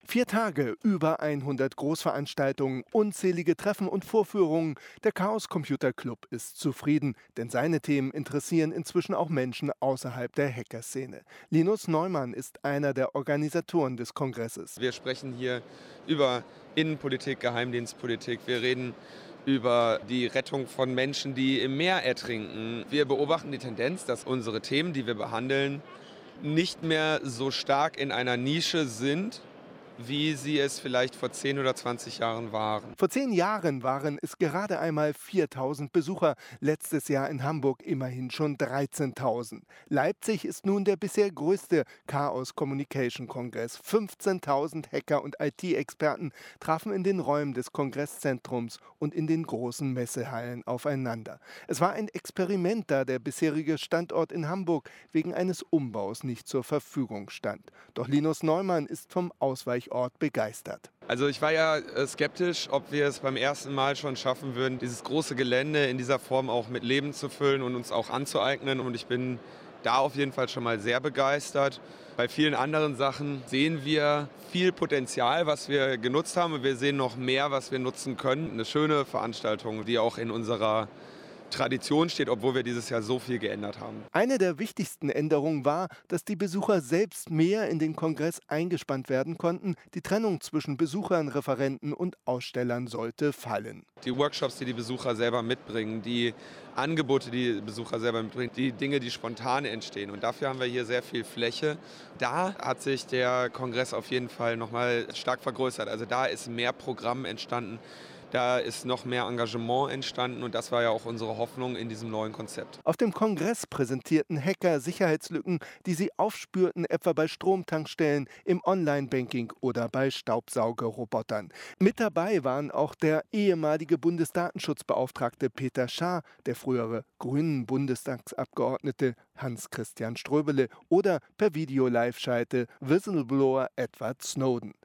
4 Tage, über 100 Großveranstaltungen, unzählige Treffen und Vorführungen. Der Chaos Computer Club ist zufrieden, denn seine Themen interessieren inzwischen auch Menschen außerhalb der Hackerszene. Linus Neumann ist einer der Organisatoren des Kongresses. Wir sprechen hier über Innenpolitik, Geheimdienstpolitik. Wir reden über die Rettung von Menschen, die im Meer ertrinken. Wir beobachten die Tendenz, dass unsere Themen, die wir behandeln, nicht mehr so stark in einer Nische sind, wie sie es vielleicht vor 10 oder 20 Jahren waren. Vor 10 Jahren waren es gerade einmal 4.000 Besucher, letztes Jahr in Hamburg immerhin schon 13.000. Leipzig ist nun der bisher größte Chaos Communication Kongress. 15.000 Hacker und IT-Experten trafen in den Räumen des Kongresszentrums und in den großen Messehallen aufeinander. Es war ein Experiment, da der bisherige Standort in Hamburg wegen eines Umbaus nicht zur Verfügung stand. Doch Linus Neumann ist vom Ausweichort begeistert. Also ich war ja skeptisch, ob wir es beim ersten Mal schon schaffen würden, dieses große Gelände in dieser Form auch mit Leben zu füllen und uns auch anzueignen. Und ich bin da auf jeden Fall schon mal sehr begeistert. Bei vielen anderen Sachen sehen wir viel Potenzial, was wir genutzt haben. Und wir sehen noch mehr, was wir nutzen können. Eine schöne Veranstaltung, die auch in unserer Tradition steht, obwohl wir dieses Jahr so viel geändert haben. Eine der wichtigsten Änderungen war, dass die Besucher selbst mehr in den Kongress eingespannt werden konnten. Die Trennung zwischen Besuchern, Referenten und Ausstellern sollte fallen. Die Workshops, die die Besucher selber mitbringen, die Angebote, die die Besucher selber mitbringen, die Dinge, die spontan entstehen. Und dafür haben wir hier sehr viel Fläche. Da hat sich der Kongress auf jeden Fall nochmal stark vergrößert. Also da ist mehr Programm entstanden. Da ist noch mehr Engagement entstanden und das war ja auch unsere Hoffnung in diesem neuen Konzept. Auf dem Kongress präsentierten Hacker Sicherheitslücken, die sie aufspürten, etwa bei Stromtankstellen, im Online-Banking oder bei Staubsaugerrobotern. Mit dabei waren auch der ehemalige Bundesdatenschutzbeauftragte Peter Schaar, der frühere grünen Bundestagsabgeordnete Hans-Christian Ströbele oder per Video-Live-Schalte Whistleblower Edward Snowden.